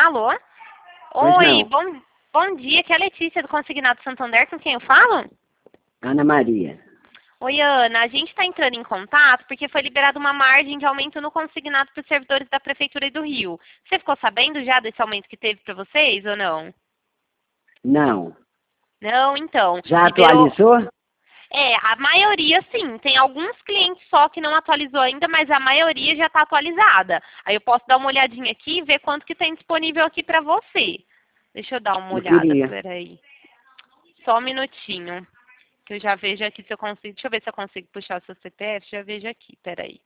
Alô? Pois Oi, não. bom dia, aqui é a Letícia do Consignado Santander, com quem eu falo? Ana Maria. Oi, Ana, a gente está entrando em contato porque foi liberada uma margem de aumento no consignado para os servidores da Prefeitura e do Rio. Você ficou sabendo já desse aumento que teve para vocês ou não? Não. Não, então, Já liberou... atualizou? A maioria sim. Tem alguns clientes só que não atualizou ainda, mas a maioria já está atualizada. Aí eu posso dar uma olhadinha aqui e ver quanto que tem disponível aqui para você. Deixa eu dar uma Eu olhada, queria. peraí. Só um minutinho, que eu já vejo aqui se eu consigo. Deixa eu ver se eu consigo puxar o seu CPF, já vejo aqui, peraí.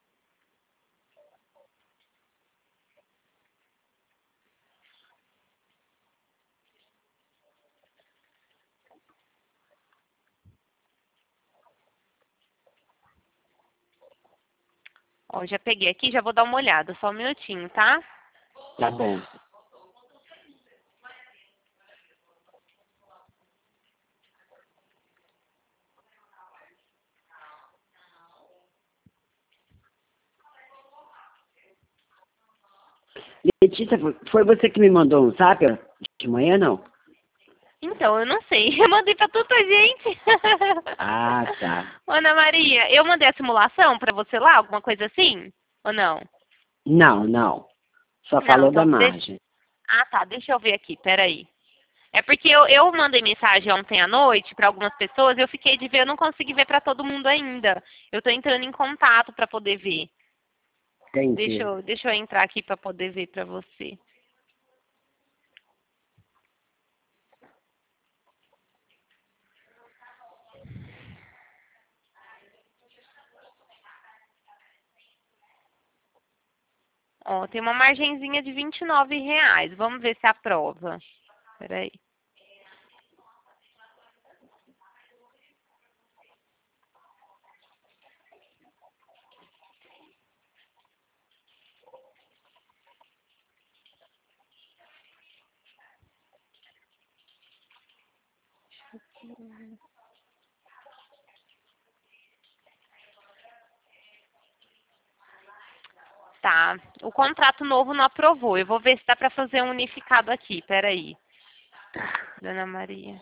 Ó, já peguei aqui, já vou dar uma olhada, só um minutinho, tá? Tá bom. Letícia, foi você que me mandou um zap de manhã, não? Então, eu não sei. Eu mandei pra tanta gente. Ah, tá. Ana Maria, eu mandei a simulação pra você lá, alguma coisa assim? Ou não? Não, não. Só Não, falou da então deixa... margem. Ah, tá, deixa eu ver aqui, peraí. É porque eu mandei mensagem ontem à noite para algumas pessoas e eu fiquei de ver, eu não consegui ver para todo mundo ainda. Eu tô entrando em contato para poder ver. Entendi. Deixa eu entrar aqui para poder ver para você. Ó, tem uma margenzinha de R$ 29. Vamos ver se aprova. Peraí. Tá. O contrato novo não aprovou. Eu vou ver se dá para fazer um unificado aqui. Peraí. Dona Maria.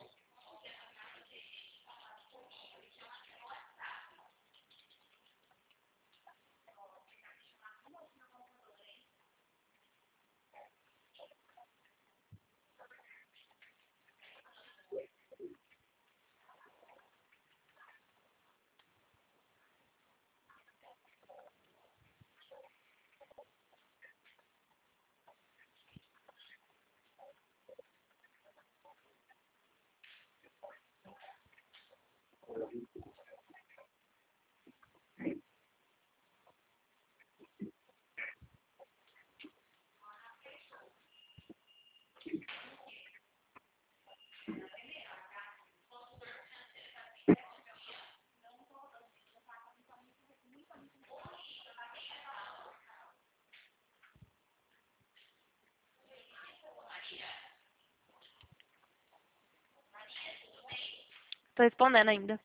Tô respondendo ainda.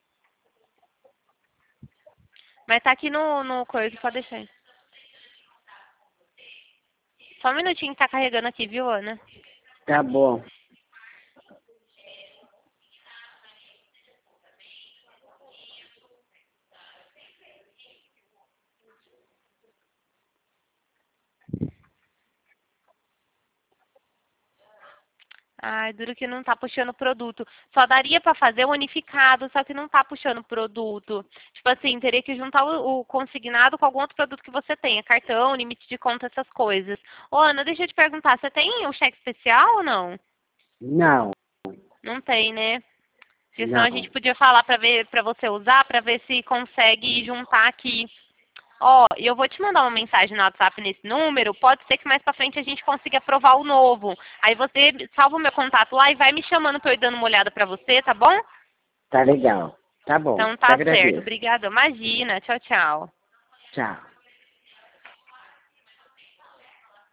Mas tá aqui no coisa, pode deixar aí. Só um minutinho que tá carregando aqui, viu, Ana? Tá bom. Ai, duro que não tá puxando produto. Só daria pra fazer o unificado, só que não tá puxando produto. Tipo assim, teria que juntar o consignado com algum outro produto que você tenha. Cartão, limite de conta, essas coisas. Ô, Ana, deixa eu te perguntar, você tem o cheque especial ou não? Não, Não tem, né? Porque senão a gente não. podia falar pra ver, para você usar, pra ver se consegue juntar aqui. Ó, eu vou te mandar uma mensagem no WhatsApp nesse número, pode ser que mais pra frente a gente consiga aprovar o novo. Aí você salva o meu contato lá e vai me chamando pra eu ir dando uma olhada pra você, tá bom? Tá legal. Tá bom. Então Te tá certo, agradeço. obrigada. Imagina, tchau, tchau. Tchau.